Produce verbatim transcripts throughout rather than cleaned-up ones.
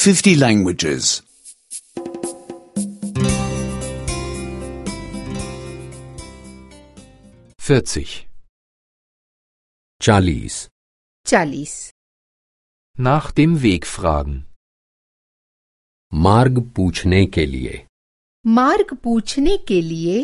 fifty languages. vierzig. चालीस चालीस Nach dem Weg fragen. मार्ग पूछने के लिए मार्ग पूछने के लिए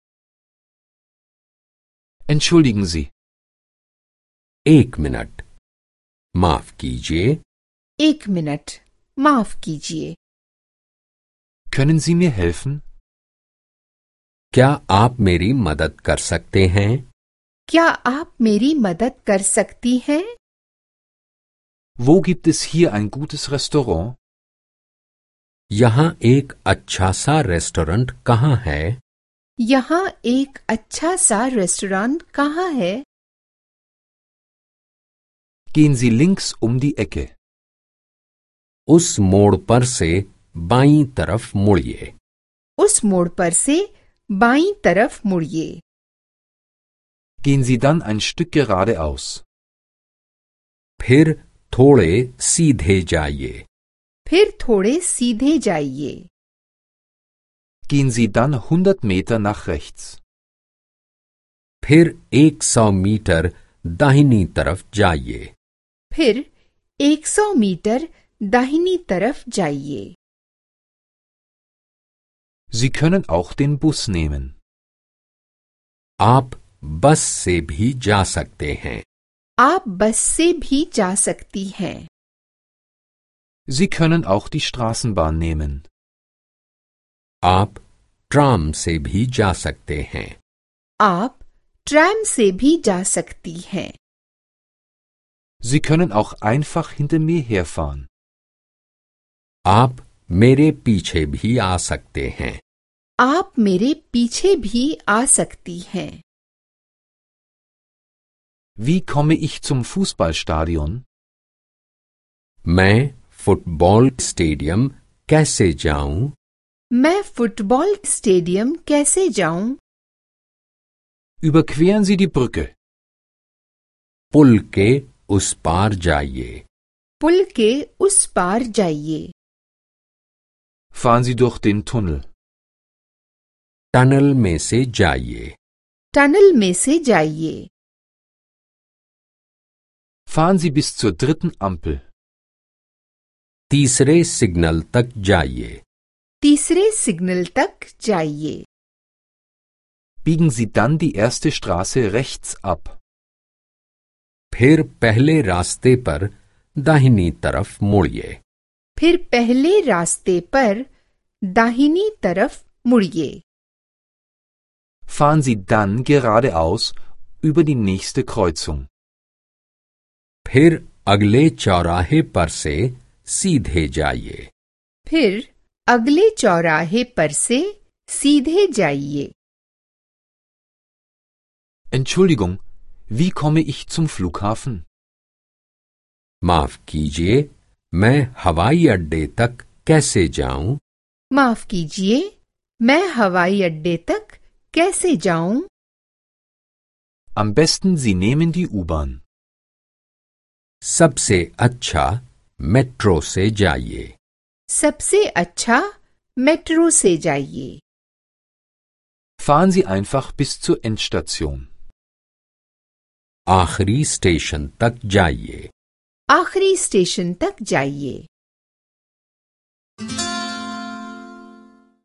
Entschuldigen Sie, एक मिनट माफ कीजिए एक मिनट माफ कीजिए können Sie mir helfen? क्या आप मेरी मदद कर सकते हैं? क्या आप मेरी मदद कर सकती हैं? Wo gibt es hier ein gutes Restaurant? यहाँ एक अच्छा सा रेस्टोरेंट कहाँ है? यहाँ एक अच्छा सा रेस्टोरेंट कहाँ है? Gehen Sie links um die Ecke. उस मोड़ पर से बाईं तरफ मुड़िए उस मोड़ पर से बाईं तरफ मुड़िए Gehen Sie dann ein Stück geradeaus. फिर थोड़े सीधे जाइए फिर थोड़े सीधे जाइए Gehen Sie dann hundert Meter nach rechts. फिर एक सौ मीटर दाहिनी तरफ जाइए फिर एक सौ मीटर दाहिनी तरफ जाइए Sie können auch den Bus nehmen. आप बस से भी जा सकते हैं आप बस से भी जा सकती हैं Sie können auch die Straßenbahn nehmen. आप ट्राम से भी जा सकते हैं आप ट्रैम से भी जा सकती हैं Sie können auch einfach hinter mir herfahren. आप मेरे पीछे भी आ सकते हैं आप मेरे पीछे भी आ सकती हैं Wie komme ich zum Fußballstadion? मैं फुटबॉल स्टेडियम कैसे जाऊं? मैं फुटबॉल स्टेडियम कैसे जाऊं? Überqueren Sie die Brücke. पुल के उस पार जाइए पुल के उस पार जाइए Fahren Sie durch den Tunnel. Tunnel में से जाइए टनल में से जाइए Fahren Sie bis zur dritten Ampel. तीसरे सिग्नल तक जाइए तीसरे सिग्नल तक जाइए Biegen Sie dann die erste Straße rechts ab. फिर पहले रास्ते पर दाहिनी तरफ मुड़िए फिर पहले रास्ते पर दाहिनी तरफ मुड़िए Fahren Sie dann geradeaus über die nächste Kreuzung. फिर अगले चौराहे पर से सीधे जाइए फिर अगले चौराहे पर से सीधे जाइए Entschuldigung, wie komme ich zum Flughafen? माफ कीजिए मैं हवाई अड्डे तक कैसे जाऊं? माफ कीजिए मैं हवाई अड्डे तक कैसे जाऊं? Am besten Sie nehmen die U-Bahn. सबसे अच्छा मेट्रो से जाइए सबसे अच्छा मेट्रो से जाइए Fahren Sie einfach bis zur Endstation. आखिरी स्टेशन तक जाइए आखिरी स्टेशन तक जाइए